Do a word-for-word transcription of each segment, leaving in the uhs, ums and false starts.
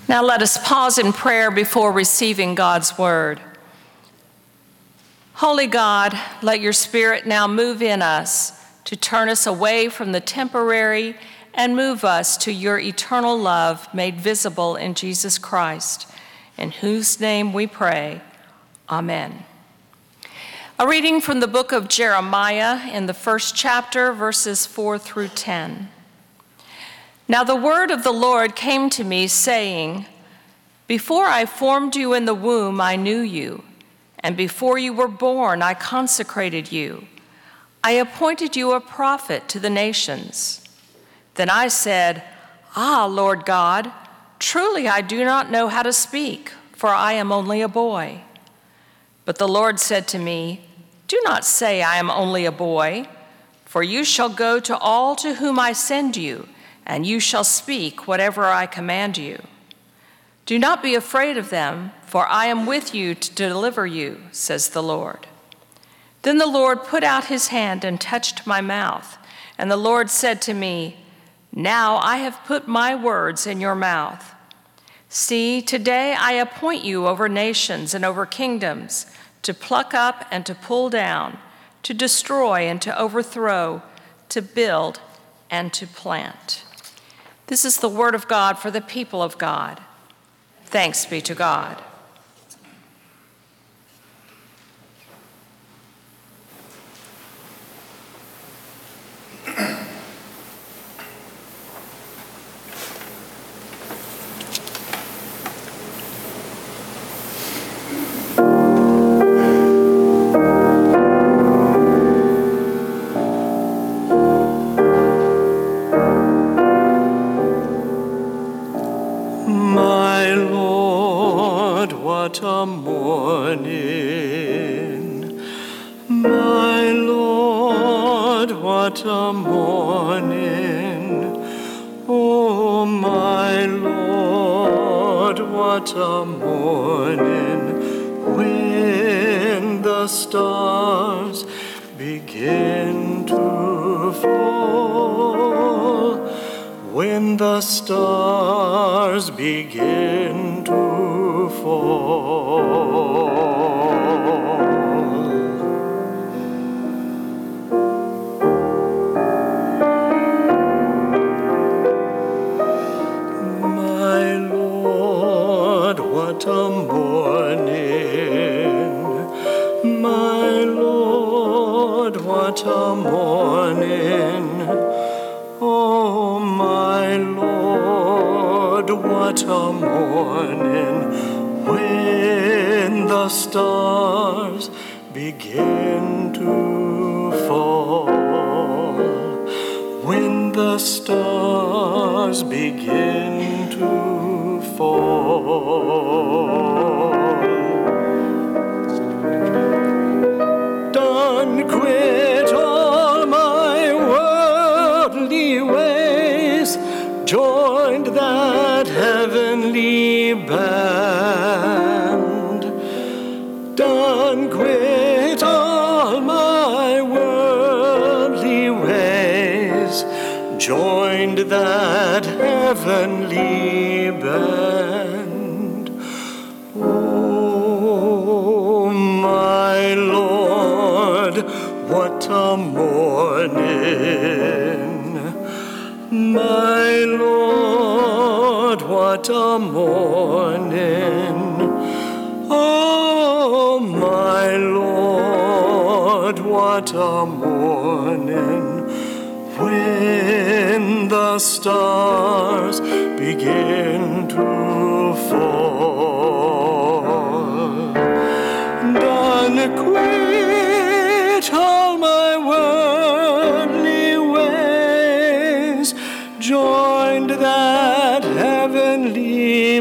Now let us pause in prayer before receiving God's word. Holy God, let your Spirit now move in us to turn us away from the temporary and move us to your eternal love made visible in Jesus Christ, in whose name we pray. Amen. A reading from the book of Jeremiah in the first chapter, verses four through ten. Now the word of the Lord came to me, saying, Before I formed you in the womb, I knew you, and before you were born, I consecrated you. I appointed you a prophet to the nations. Then I said, Ah, Lord God, truly I do not know how to speak, for I am only a boy. But the Lord said to me, Do not say I am only a boy, for you shall go to all to whom I send you, and you shall speak whatever I command you. Do not be afraid of them, for I am with you to deliver you, says the Lord. Then the Lord put out his hand and touched my mouth, and the Lord said to me, Now I have put my words in your mouth. See, today I appoint you over nations and over kingdoms, to pluck up and to pull down, to destroy and to overthrow, to build and to plant. This is the word of God for the people of God. Thanks be to God. What a morning, my Lord, what a morning. Oh, my Lord, what a morning, when the stars begin to fall, when the stars begin to fall. My Lord, what a morning, my Lord, what a morning. Oh, my Lord, what a morning, when the stars begin to fall, when the stars begin to fall. Done quit all my worldly ways, joined that heavenly band. Done quit all my worldly ways, joined that heavenly band. Oh, my Lord, what a morning, my Lord, what a morning. Oh, my Lord, what a morning, when the stars begin to fall. Done quit all my worldly ways, joined that heavenly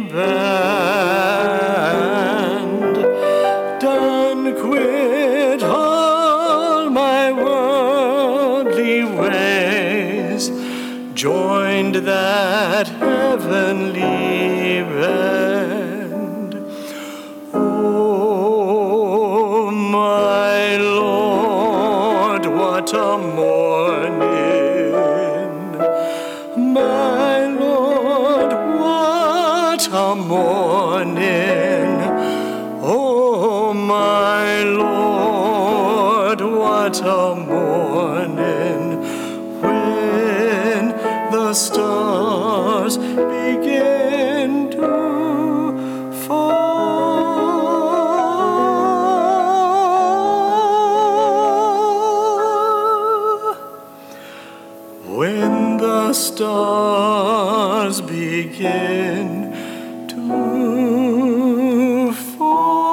band. Done quit all my worldly ways, joined that heavenly band. Oh, my Lord, what a morning, my Lord, what a morning. Oh, my Lord, what a morning, when the stars begin to fall. When the stars begin to fall.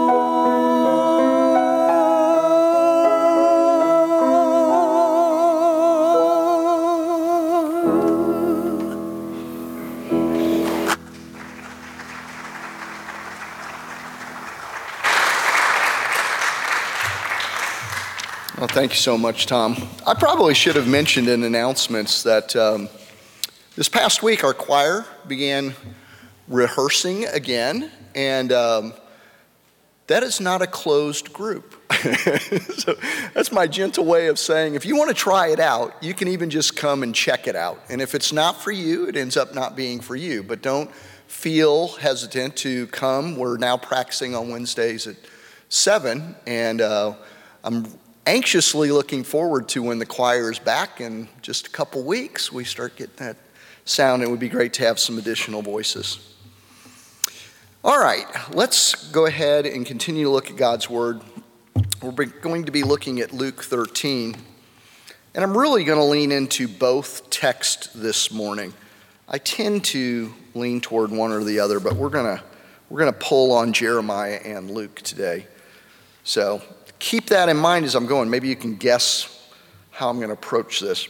Well, thank you so much, Tom. I probably should have mentioned in announcements that um, this past week our choir began rehearsing again, and um, that is not a closed group. So that's my gentle way of saying, if you want to try it out, you can even just come and check it out. And if it's not for you, it ends up not being for you. But don't feel hesitant to come. We're now practicing on Wednesdays at seven, and uh, I'm anxiously looking forward to when the choir is back in just a couple weeks. We start getting that sound. It would be great to have some additional voices. All right, let's go ahead and continue to look at God's Word. We're going to be looking at Luke thirteen, and I'm really going to lean into both texts this morning. I tend to lean toward one or the other, but we're going to we're going to pull on Jeremiah and Luke today. So keep that in mind as I'm going. Maybe you can guess how I'm going to approach this.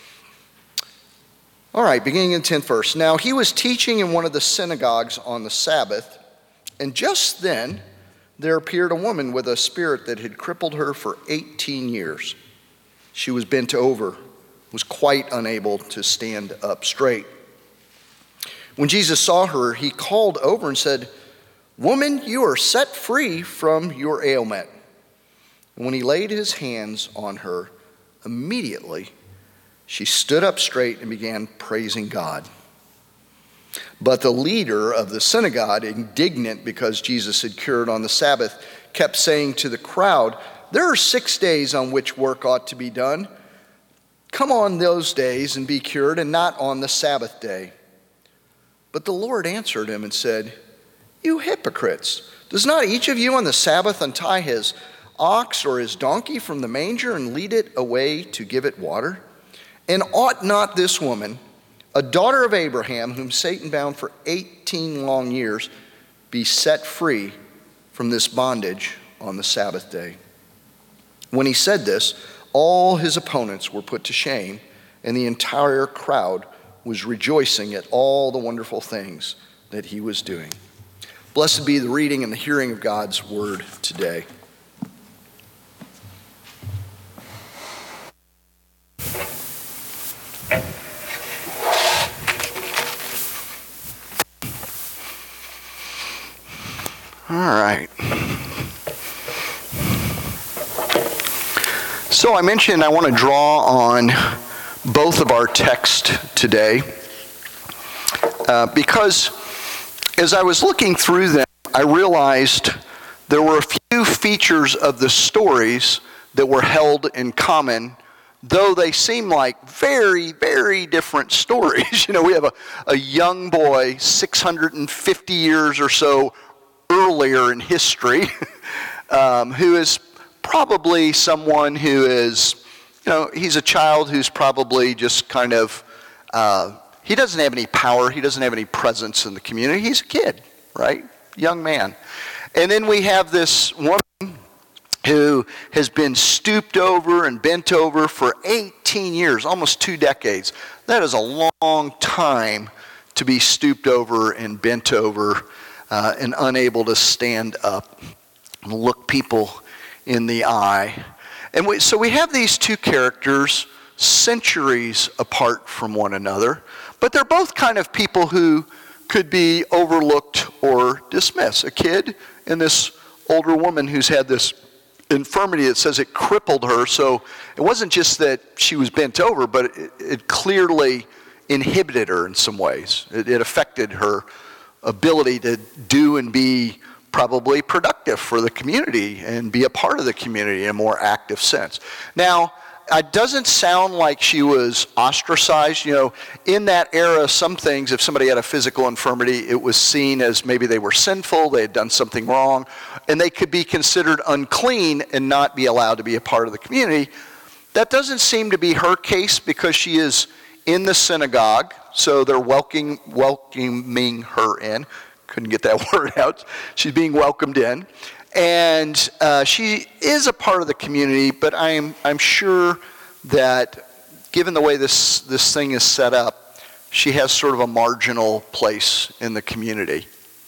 All right, beginning in the tenth verse. Now he was teaching in one of the synagogues on the Sabbath, and just then there appeared a woman with a spirit that had crippled her for eighteen years. She was bent over, was quite unable to stand up straight. When Jesus saw her, he called over and said, "Woman, you are set free from your ailment." And when he laid his hands on her, immediately she stood up straight and began praising God. But the leader of the synagogue, indignant because Jesus had cured on the Sabbath, kept saying to the crowd, "There are six days on which work ought to be done. Come on those days and be cured, and not on the Sabbath day." But the Lord answered him and said, "You hypocrites, does not each of you on the Sabbath untie his ox or his donkey from the manger and lead it away to give it water? And ought not this woman, a daughter of Abraham, whom Satan bound for eighteen long years, be set free from this bondage on the Sabbath day?" When he said this, all his opponents were put to shame, and the entire crowd was rejoicing at all the wonderful things that he was doing. Blessed be the reading and the hearing of God's word today. All right. So I mentioned I want to draw on both of our texts today uh, because as I was looking through them, I realized there were a few features of the stories that were held in common, though they seem like very, very different stories. You know, we have a, a young boy six hundred fifty years or so earlier in history, um, who is probably someone who is, you know, he's a child who's probably just kind of, uh, he doesn't have any power, he doesn't have any presence in the community. He's a kid, right? Young man. And then we have this woman who has been stooped over and bent over for eighteen years, almost two decades. That is a long time to be stooped over and bent over Uh, and unable to stand up and look people in the eye. And we, so we have these two characters centuries apart from one another, but they're both kind of people who could be overlooked or dismissed. A kid and this older woman who's had this infirmity that says it crippled her. So it wasn't just that she was bent over, but it, it clearly inhibited her in some ways. It, it affected her ability to do and be probably productive for the community and be a part of the community in a more active sense. Now, it doesn't sound like she was ostracized. You know, in that era, some things, if somebody had a physical infirmity, it was seen as maybe they were sinful, they had done something wrong, and they could be considered unclean and not be allowed to be a part of the community. That doesn't seem to be her case because she is in the synagogue, so they're welcoming, welcoming her in. Couldn't get that word out. She's being welcomed in. And uh, she is a part of the community, but I'm I'm sure that given the way this, this thing is set up, she has sort of a marginal place in the community.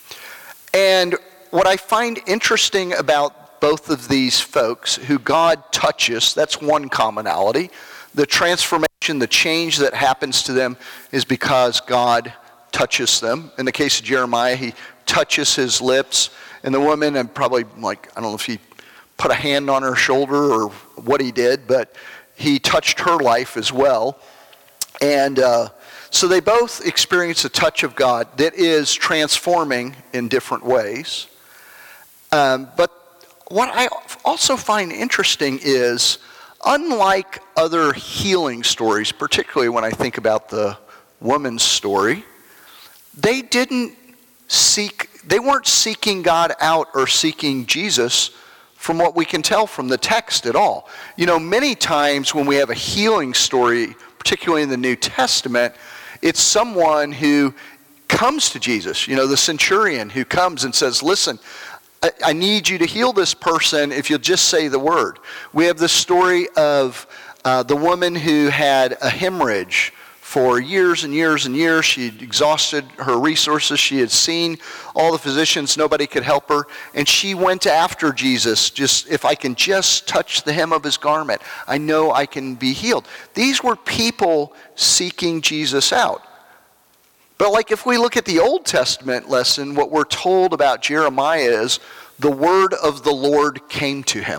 And what I find interesting about both of these folks who God touches, that's one commonality. The transformation, the change that happens to them is because God touches them. In the case of Jeremiah, he touches his lips. And the woman, and probably like, I don't know if he put a hand on her shoulder or what he did, but he touched her life as well. And uh, so they both experience a touch of God that is transforming in different ways. Um, but what I also find interesting is, unlike other healing stories, particularly when I think about the woman's story, they didn't seek, they weren't seeking God out or seeking Jesus from what we can tell from the text at all. You know, many times when we have a healing story, particularly in the New Testament, it's someone who comes to Jesus. You know, the centurion who comes and says, listen, I, I need you to heal this person if you'll just say the word. We have the story of uh, the woman who had a hemorrhage for years and years and years. She had exhausted her resources. She had seen all the physicians. Nobody could help her. And she went after Jesus. Just, if I can just touch the hem of his garment, I know I can be healed. These were people seeking Jesus out. But like if we look at the Old Testament lesson, what we're told about Jeremiah is the word of the Lord came to him.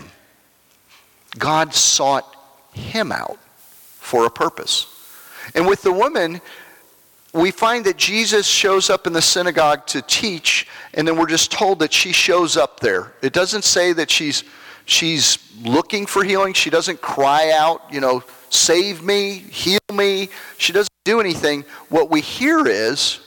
God sought him out for a purpose. And with the woman, we find that Jesus shows up in the synagogue to teach, and then we're just told that she shows up there. It doesn't say that she's she's looking for healing. She doesn't cry out, you know, save me, heal me. She doesn't do anything. What we hear is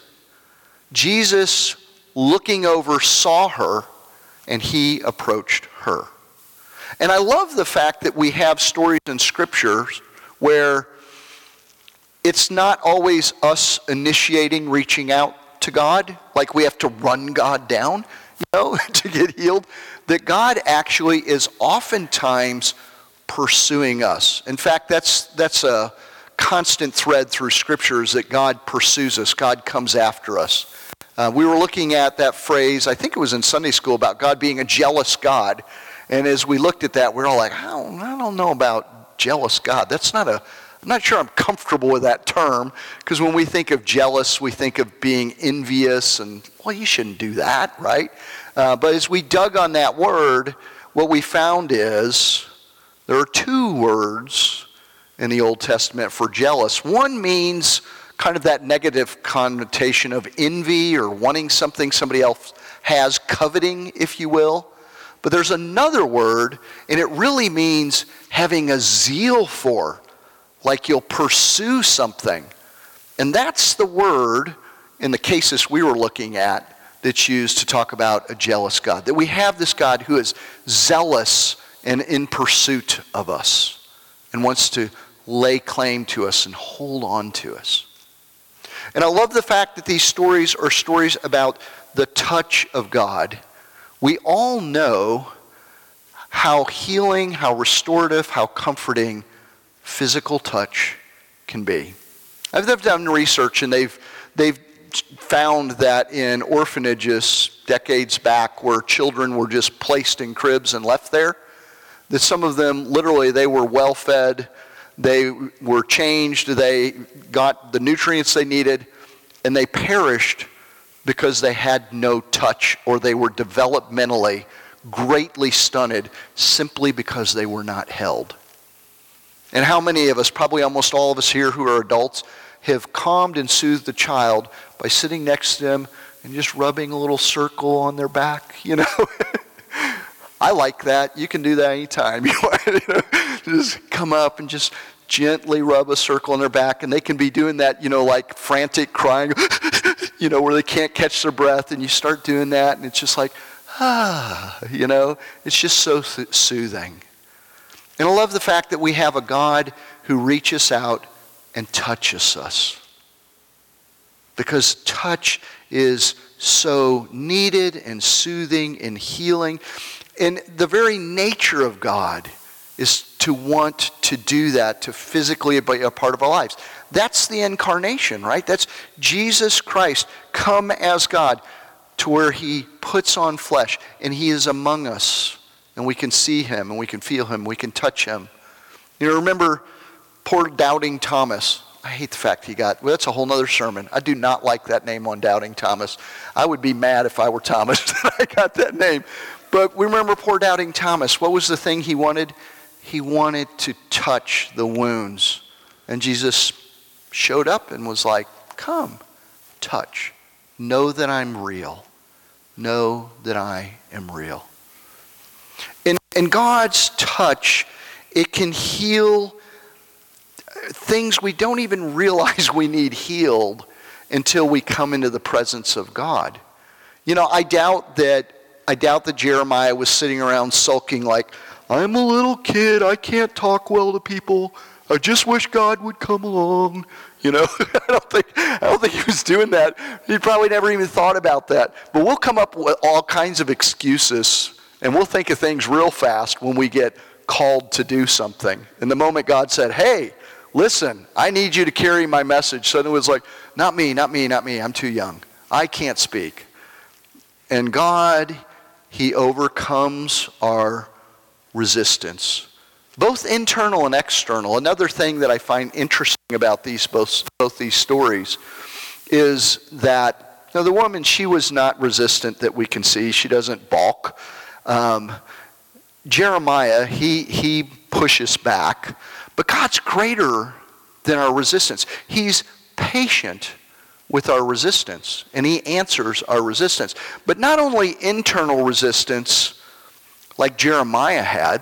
Jesus, looking over, saw her, and he approached her. And I love the fact that we have stories in Scriptures where it's not always us initiating, reaching out to God, like we have to run God down, you know, to get healed. That God actually is oftentimes pursuing us. In fact, that's that's a constant thread through Scriptures, that God pursues us, God comes after us. Uh, we were looking at that phrase, I think it was in Sunday school, about God being a jealous God. And as we looked at that, we were all like, I don't, I don't know about jealous God. That's not a I'm not sure I'm comfortable with that term, because when we think of jealous, we think of being envious, and, well, you shouldn't do that, right? Uh, but as we dug on that word, what we found is there are two words in the Old Testament for jealous. One means kind of that negative connotation of envy or wanting something somebody else has, coveting, if you will. But there's another word, and it really means having a zeal for, like you'll pursue something. And that's the word in the cases we were looking at that's used to talk about a jealous God. That we have this God who is zealous and in pursuit of us and wants to lay claim to us and hold on to us. And I love the fact that these stories are stories about the touch of God. We all know how healing, how restorative, how comforting physical touch can be. I've done research, and they've they've found that in orphanages decades back, where children were just placed in cribs and left there, that some of them literally they were well fed, they were changed, they got the nutrients they needed, and they perished because they had no touch, or they were developmentally greatly stunted simply because they were not held. And how many of us, probably almost all of us here who are adults, have calmed and soothed a child by sitting next to them, and just rubbing a little circle on their back, you know. I like that. You can do that anytime you want. You know, just come up and just gently rub a circle on their back, and they can be doing that, you know, like frantic crying, you know, where they can't catch their breath, and you start doing that, and it's just like, ah, you know, it's just so th- soothing. And I love the fact that we have a God who reaches out and touches us. Because touch is so needed and soothing and healing. And the very nature of God is to want to do that, to physically be a part of our lives. That's the incarnation, right? That's Jesus Christ come as God to where he puts on flesh and he is among us. And we can see him and we can feel him, we can touch him. You know, remember poor Doubting Thomas. I hate the fact he got, well, that's a whole nother sermon. I do not like that name on Doubting Thomas. I would be mad if I were Thomas that I got that name. But we remember poor Doubting Thomas. What was the thing he wanted? He wanted to touch the wounds. And Jesus showed up and was like, come, touch. Know that I'm real. Know that I am real. In, in God's touch, it can heal things we don't even realize we need healed until we come into the presence of God. You know, I doubt that I doubt that Jeremiah was sitting around sulking like, I'm a little kid, I can't talk well to people. I just wish God would come along. You know, I don't think I don't think he was doing that. He probably never even thought about that. But we'll come up with all kinds of excuses, and we'll think of things real fast when we get called to do something. And the moment God said, hey, listen, I need you to carry my message. So it was like, not me, not me, not me. I'm too young. I can't speak. And God, he overcomes our resistance, both internal and external. Another thing that I find interesting about these both, both these stories is that, you know, the woman, she was not resistant that we can see. She doesn't balk. Um, Jeremiah, he he pushes back. But God's greater than our resistance. He's patient with our resistance, and he answers our resistance. But not only internal resistance like Jeremiah had,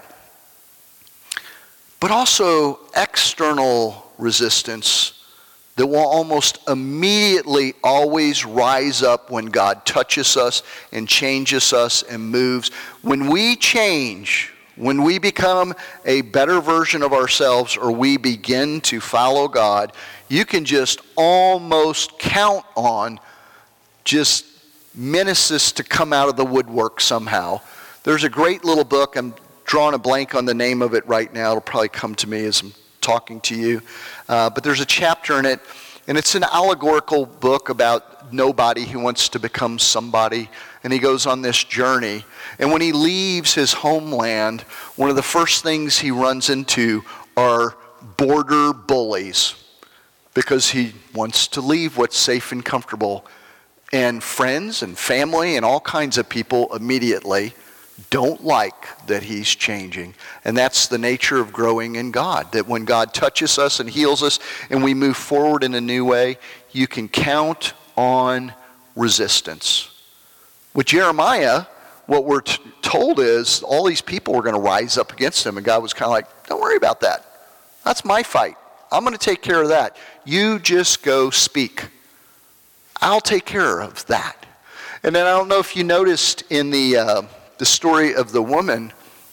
but also external resistance that will almost immediately always rise up when God touches us and changes us and moves. When we change, when we become a better version of ourselves or we begin to follow God, you can just almost count on just menaces to come out of the woodwork somehow. There's a great little book. I'm drawing a blank on the name of it right now. It'll probably come to me as I'm talking to you. Uh, but there's a chapter in it, and it's an allegorical book about nobody who wants to become somebody. And he goes on this journey. And when he leaves his homeland, one of the first things he runs into are border bullies, because he wants to leave what's safe and comfortable. And friends and family and all kinds of people immediately don't like that he's changing. And that's the nature of growing in God, that when God touches us and heals us and we move forward in a new way, you can count on resistance. With Jeremiah, what we're t- told is all these people were going to rise up against him, and God was kind of like, don't worry about that. That's my fight. I'm going to take care of that. You just go speak. I'll take care of that. And then I don't know if you noticed in the uh, the story of the woman,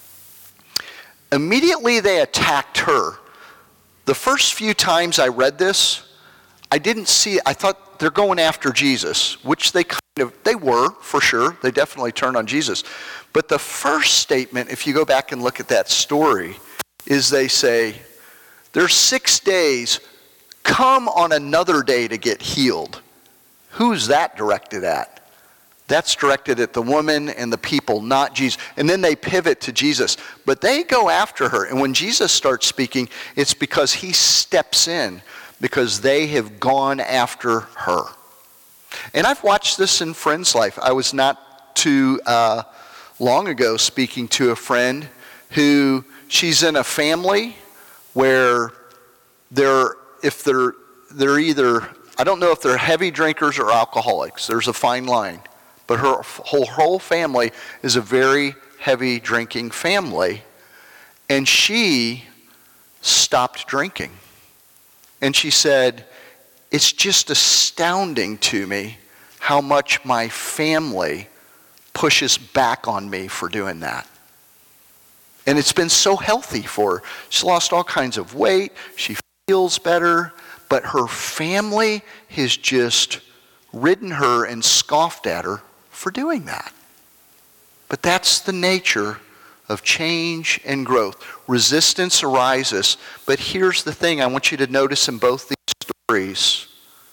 immediately they attacked her. The first few times I read this, I didn't see, I thought they're going after Jesus, which they kind of, they were, for sure. They definitely turned on Jesus. But the first statement, if you go back and look at that story, is they say, there's six days, come on another day to get healed. Who's that directed at? That's directed at the woman and the people, not Jesus. And then they pivot to Jesus. But they go after her. And when Jesus starts speaking, it's because he steps in, because they have gone after her. And I've watched this in friends' life. I was not too uh, long ago speaking to a friend who, she's in a family where they're, if they're, they're either I don't know if they're heavy drinkers or alcoholics. There's a fine line. But her whole, whole family is a very heavy drinking family. And she stopped drinking. And she said, it's just astounding to me how much my family pushes back on me for doing that. And it's been so healthy for her. She lost all kinds of weight. She feels better. But her family has just ridden her and scoffed at her for doing that. But that's the nature of change and growth. Resistance arises. But here's the thing I want you to notice in both these stories.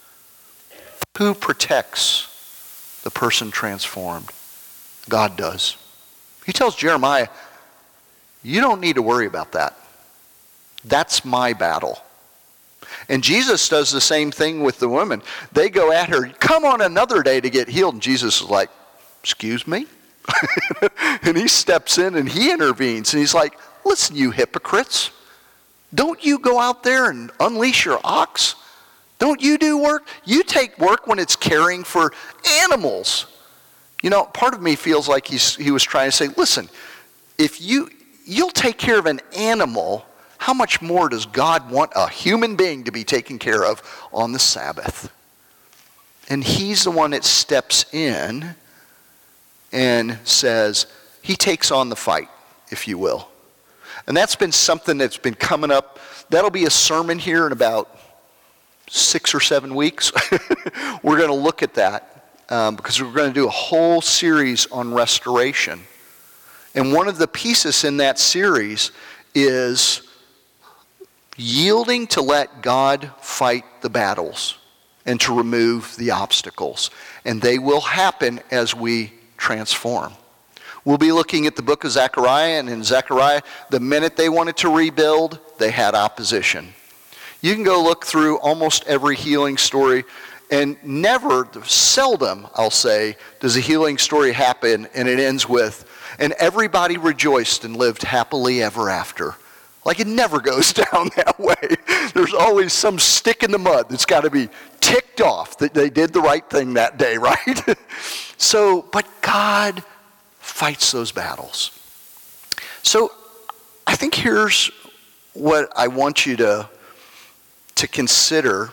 Who protects the person transformed? God does. He tells Jeremiah, you don't need to worry about that. That's my battle. And Jesus does the same thing with the woman. They go at her, come on another day to get healed. And Jesus is like, excuse me? And he steps in and he intervenes. And he's like, listen, you hypocrites. Don't you go out there and unleash your ox? Don't you do work? You take work when it's caring for animals. You know, part of me feels like he's, he was trying to say, listen, if you, you'll take care of an animal, how much more does God want a human being to be taken care of on the Sabbath? And he's the one that steps in and says, he takes on the fight, if you will. And that's been something that's been coming up. That'll be a sermon here in about six or seven weeks. We're going to look at that um, because we're going to do a whole series on restoration. And one of the pieces in that series is yielding to let God fight the battles and to remove the obstacles. And they will happen as we transform. We'll be looking at the book of Zechariah, and in Zechariah, the minute they wanted to rebuild, they had opposition. You can go look through almost every healing story, and never, seldom, I'll say, does a healing story happen and it ends with, and everybody rejoiced and lived happily ever after. Like it never goes down that way. There's always some stick in the mud that's got to be ticked off that they did the right thing that day, right? So, but God fights those battles. So I think here's what I want you to, to consider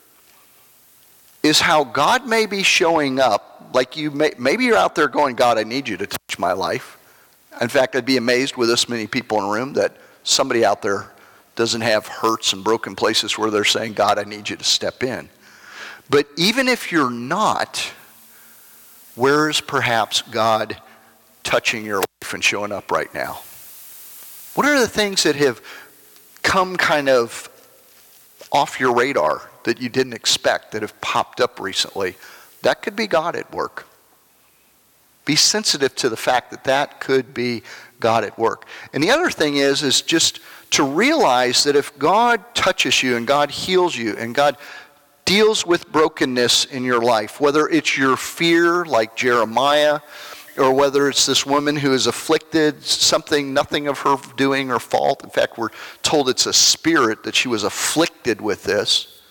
is how God may be showing up. Like you may, maybe you're out there going, God, I need you to touch my life. In fact, I'd be amazed with this many people in a room that somebody out there doesn't have hurts and broken places where they're saying, God, I need you to step in. But even if you're not, where is perhaps God touching your life and showing up right now? What are the things that have come kind of off your radar that you didn't expect, that have popped up recently? That could be God at work. Be sensitive to the fact that that could be God at work. And the other thing is, is just to realize that if God touches you and God heals you and God deals with brokenness in your life, whether it's your fear like Jeremiah, or whether it's this woman who is afflicted, something, nothing of her doing or fault. In fact, we're told it's a spirit that she was afflicted with this.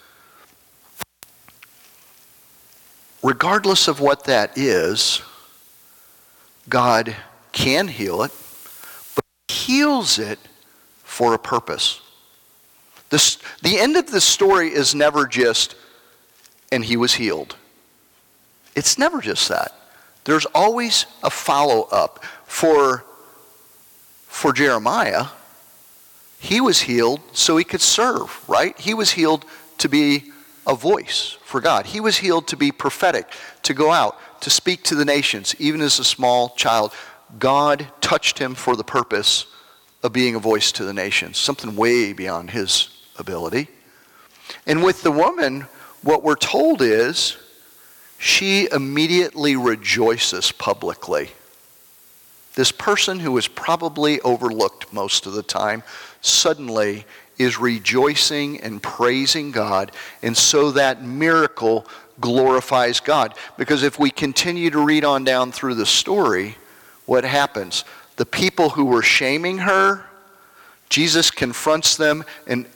Regardless of what that is, God can heal it, but He heals it for a purpose. This, the end of the story is never just, and he was healed. It's never just that. There's always a follow-up. For, for Jeremiah, he was healed so he could serve, right? He was healed to be a voice for God. He was healed to be prophetic, to go out, to speak to the nations. Even as a small child, God touched him for the purpose of being a voice to the nations, something way beyond his ability. And with the woman, what we're told is she immediately rejoices publicly. This person who was probably overlooked most of the time suddenly is rejoicing and praising God, and so that miracle glorifies God. Because if we continue to read on down through the story, what happens? The people who were shaming her, Jesus confronts them, and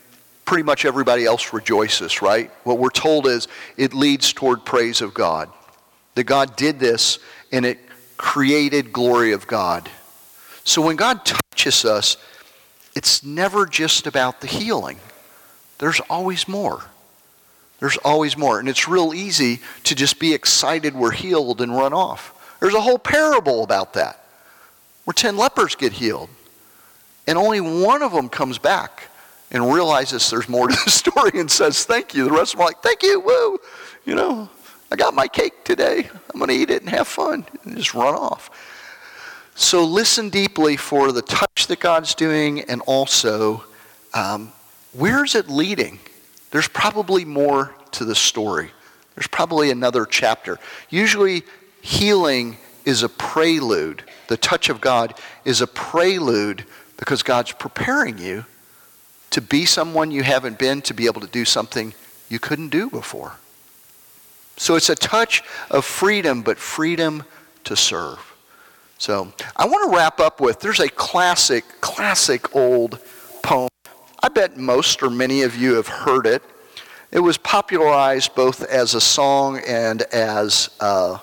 pretty much everybody else rejoices, right? What we're told is it leads toward praise of God. That God did this and it created glory of God. So when God touches us, it's never just about the healing. There's always more. There's always more. And it's real easy to just be excited we're healed and run off. There's a whole parable about that, where ten lepers get healed. And only one of them comes back and realizes there's more to the story and says, thank you. The rest of them are like, thank you, woo. You know, I got my cake today. I'm going to eat it and have fun and just run off. So listen deeply for the touch that God's doing, and also um, where is it leading? There's probably more to the story. There's probably another chapter. Usually healing is a prelude. The touch of God is a prelude because God's preparing you to be someone you haven't been, to be able to do something you couldn't do before. So it's a touch of freedom, but freedom to serve. So I want to wrap up with, there's a classic, classic old poem. I bet most or many of you have heard it. It was popularized both as a song and as uh,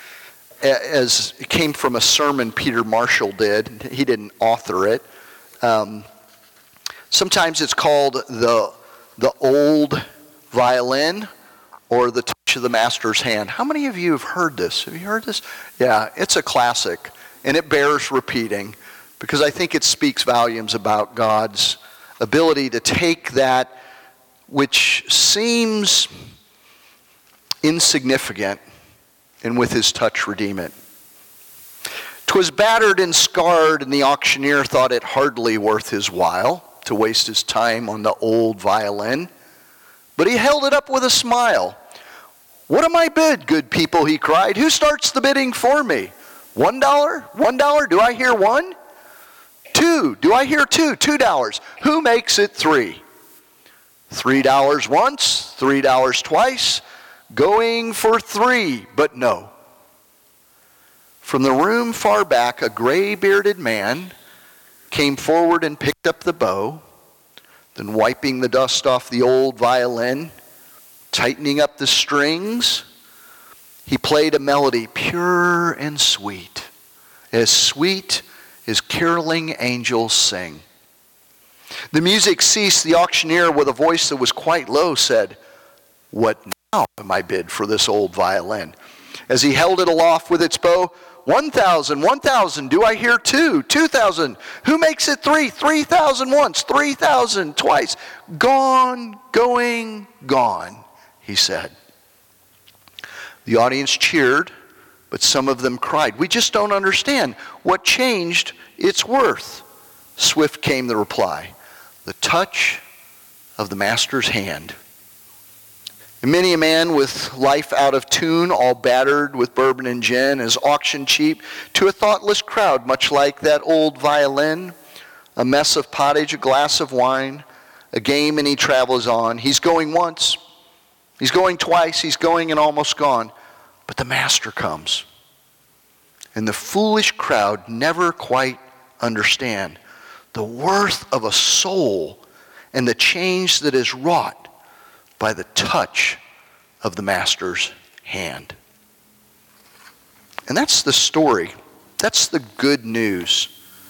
as it came from a sermon Peter Marshall did. He didn't author it. Um, sometimes it's called the the old violin, or the touch of the master's hand. How many of you have heard this? Have you heard this? Yeah, it's a classic, and it bears repeating because I think it speaks volumes about God's ability to take that which seems insignificant and with his touch redeem it. 'Twas battered and scarred, and the auctioneer thought it hardly worth his while to waste his time on the old violin. But he held it up with a smile. What am I bid, good people, he cried. Who starts the bidding for me? One dollar? One dollar? Do I hear one? Two. Do I hear two? Two dollars. Who makes it three? Three dollars once, three dollars twice, going for three, but no. From the room far back, a gray-bearded man came forward and picked up the bow, then wiping the dust off the old violin, tightening up the strings, he played a melody pure and sweet, as sweet as caroling angels sing. The music ceased. The auctioneer, with a voice that was quite low, said, "What now am I bid for this old violin?" As he held it aloft with its bow, One thousand, one thousand, do I hear two? Two thousand, who makes it three? Three thousand once, three thousand twice. Gone, going, gone, he said. The audience cheered, but some of them cried, we just don't understand. What changed its worth? Swift came the reply, the touch of the master's hand. And many a man with life out of tune, all battered with bourbon and gin, is auctioned cheap to a thoughtless crowd, much like that old violin. A mess of pottage, a glass of wine, a game, and he travels on. He's going once, he's going twice, he's going and almost gone. But the master comes. And the foolish crowd never quite understand the worth of a soul and the change that is wrought by the touch of the master's hand. And that's the story. That's the good news.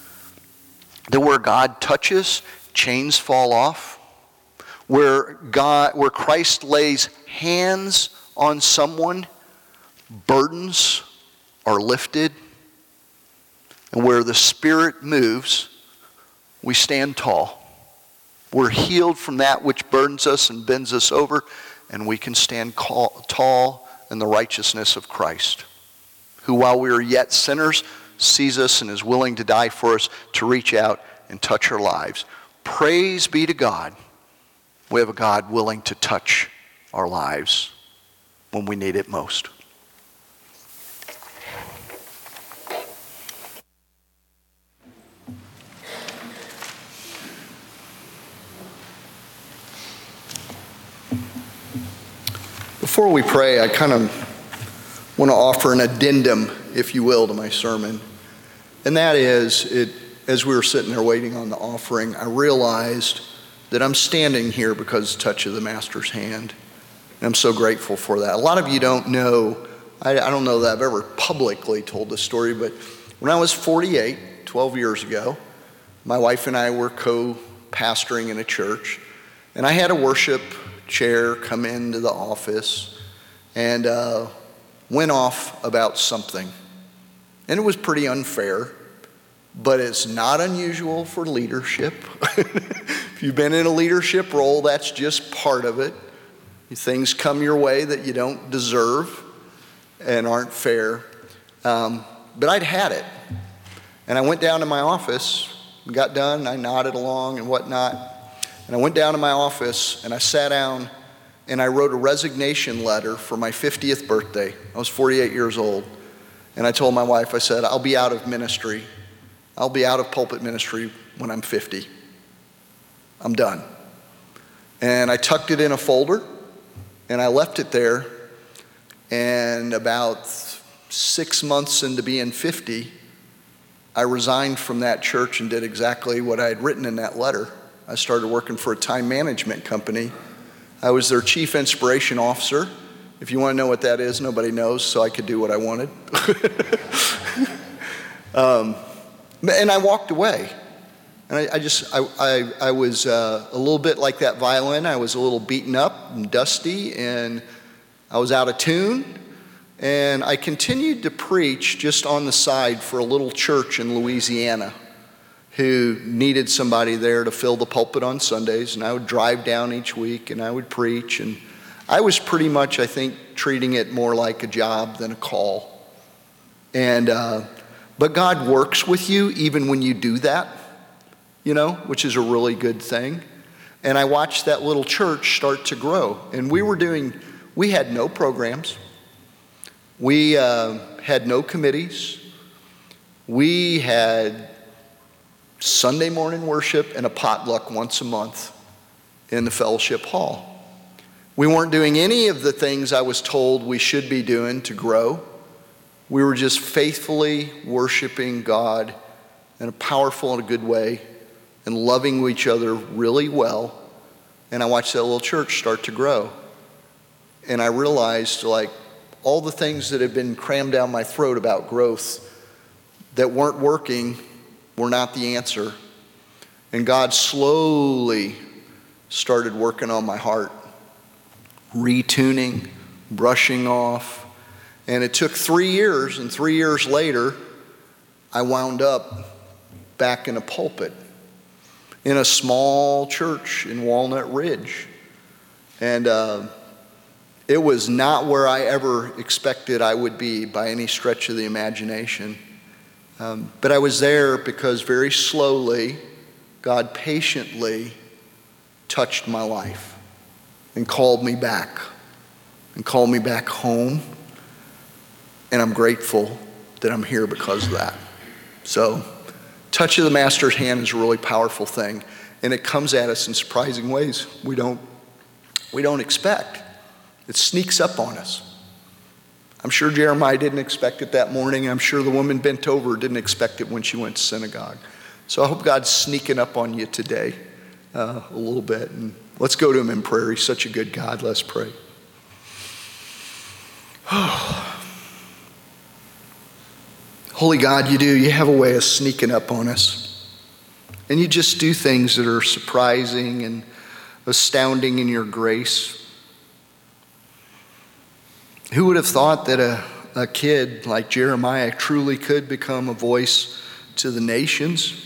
That where God touches, chains fall off. Where God, where Christ lays hands on someone, burdens are lifted. And where the Spirit moves, we stand tall. We're healed from that which burdens us and bends us over, and we can stand call, tall in the righteousness of Christ, who while we are yet sinners, sees us and is willing to die for us, to reach out and touch our lives. Praise be to God. We have a God willing to touch our lives when we need it most. Before we pray, I kind of want to offer an addendum, if you will, to my sermon. And that is, it, as we were sitting there waiting on the offering, I realized that I'm standing here because of the touch of the Master's hand. And I'm so grateful for that. A lot of you don't know, I, I don't know that I've ever publicly told this story, but when I was forty-eight, twelve years ago, my wife and I were co-pastoring in a church, and I had a worship chair come into the office and uh, went off about something. And it was pretty unfair, but it's not unusual for leadership. If you've been in a leadership role, that's just part of it. Things come your way that you don't deserve and aren't fair. Um, but I'd had it. And I went down to my office, got done, I nodded along and whatnot. And I went down to my office and I sat down and I wrote a resignation letter for my fiftieth birthday. I was forty-eight years old. And I told my wife, I said, I'll be out of ministry. I'll be out of pulpit ministry when I'm fifty. I'm done. And I tucked it in a folder and I left it there. And about six months into being fifty, I resigned from that church and did exactly what I had written in that letter. I started working for a time management company. I was their chief inspiration officer. If you want to know what that is, nobody knows, so I could do what I wanted. um, and I walked away. And I, I just, I, I, I was uh, a little bit like that violin. I was a little beaten up and dusty, and I was out of tune. And I continued to preach just on the side for a little church in Louisiana who needed somebody there to fill the pulpit on Sundays. And I would drive down each week, and I would preach. And I was pretty much, I think, treating it more like a job than a call. And uh, but God works with you even when you do that, you know, which is a really good thing. And I watched that little church start to grow. And we were doing, we had no programs. We uh, had no committees. We had Sunday morning worship and a potluck once a month in the fellowship hall. We weren't doing any of the things I was told we should be doing to grow. We were just faithfully worshiping God in a powerful and a good way and loving each other really well. And I watched that little church start to grow. And I realized, like, all the things that had been crammed down my throat about growth that weren't working were not the answer. And God slowly started working on my heart, retuning, brushing off. And it took three years, and three years later, I wound up back in a pulpit in a small church in Walnut Ridge. And uh, it was not where I ever expected I would be by any stretch of the imagination. Um, but I was there because very slowly, God patiently touched my life and called me back and called me back home. And I'm grateful that I'm here because of that. So, touch of the Master's hand is a really powerful thing, and it comes at us in surprising ways we don't, we don't expect. It sneaks up on us. I'm sure Jeremiah didn't expect it that morning. I'm sure the woman bent over didn't expect it when she went to synagogue. So I hope God's sneaking up on you today uh, a little bit. And let's go to him in prayer. He's such a good God. Let's pray. Holy God, you do. You have a way of sneaking up on us. And you just do things that are surprising and astounding in your grace. Who would have thought that a, a kid like Jeremiah truly could become a voice to the nations?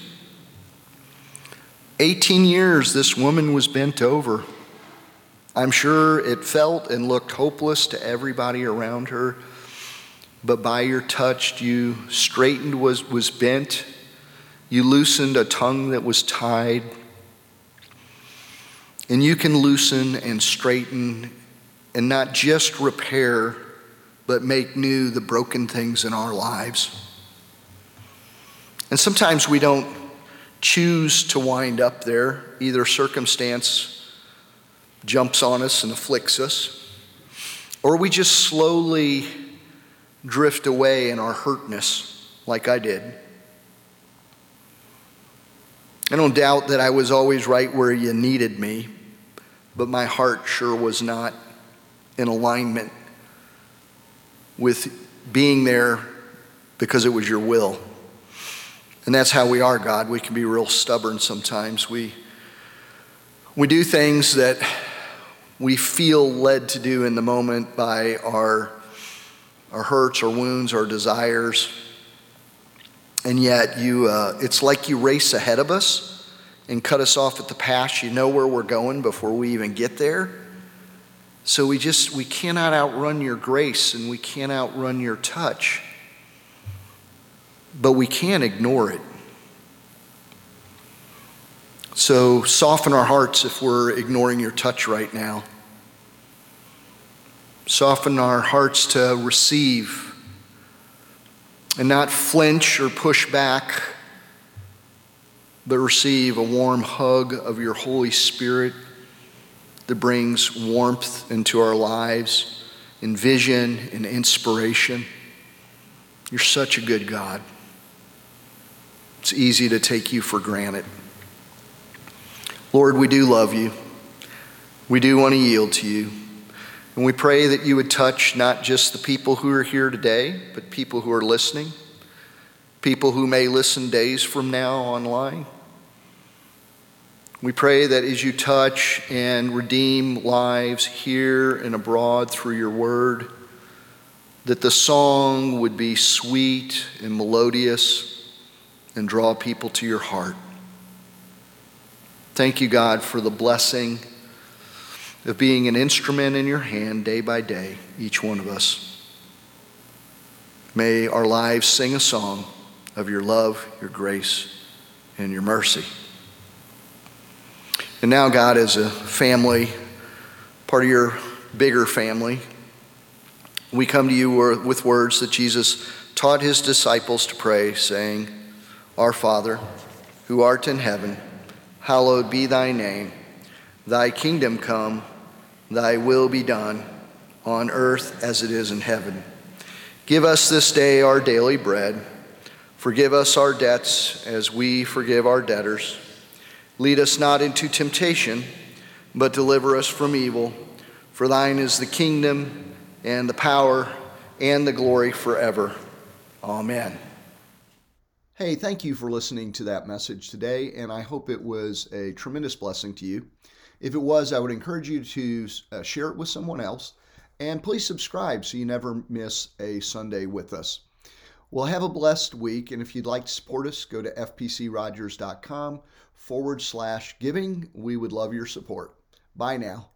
eighteen years this woman was bent over. I'm sure it felt and looked hopeless to everybody around her. But by your touch, you straightened what was, was bent. You loosened a tongue that was tied. And you can loosen and straighten and not just repair, but make new the broken things in our lives. And sometimes we don't choose to wind up there. Either circumstance jumps on us and afflicts us, or we just slowly drift away in our hurtness like I did. I don't doubt that I was always right where you needed me, but my heart sure was not in alignment with being there because it was your will. And that's how we are, God. We can be real stubborn sometimes. We, we do things that we feel led to do in the moment by our, our hurts, our wounds, our desires. And yet you, uh, it's like you race ahead of us and cut us off at the pass. You know where we're going before we even get there. So we just, we cannot outrun your grace and we can't outrun your touch. But we can't ignore it. So soften our hearts if we're ignoring your touch right now. Soften our hearts to receive and not flinch or push back, but receive a warm hug of your Holy Spirit that brings warmth into our lives, and vision and inspiration. You're such a good God. It's easy to take you for granted. Lord, we do love you. We do want to yield to you. And we pray that you would touch not just the people who are here today, but people who are listening, people who may listen days from now online. We pray that as you touch and redeem lives here and abroad through your word, that the song would be sweet and melodious and draw people to your heart. Thank you, God, for the blessing of being an instrument in your hand day by day, each one of us. May our lives sing a song of your love, your grace, and your mercy. And now, God, as a family, part of your bigger family, we come to you with words that Jesus taught his disciples to pray, saying, Our Father, who art in heaven, hallowed be thy name. Thy kingdom come, thy will be done, on earth as it is in heaven. Give us this day our daily bread. Forgive us our debts as we forgive our debtors. Lead us not into temptation, but deliver us from evil. For thine is the kingdom and the power and the glory forever. Amen. Hey, thank you for listening to that message today, and I hope it was a tremendous blessing to you. If it was, I would encourage you to uh, share it with someone else, and please subscribe so you never miss a Sunday with us. Well, have a blessed week, and if you'd like to support us, go to fpcrogers.com forward slash giving. We would love your support. Bye now.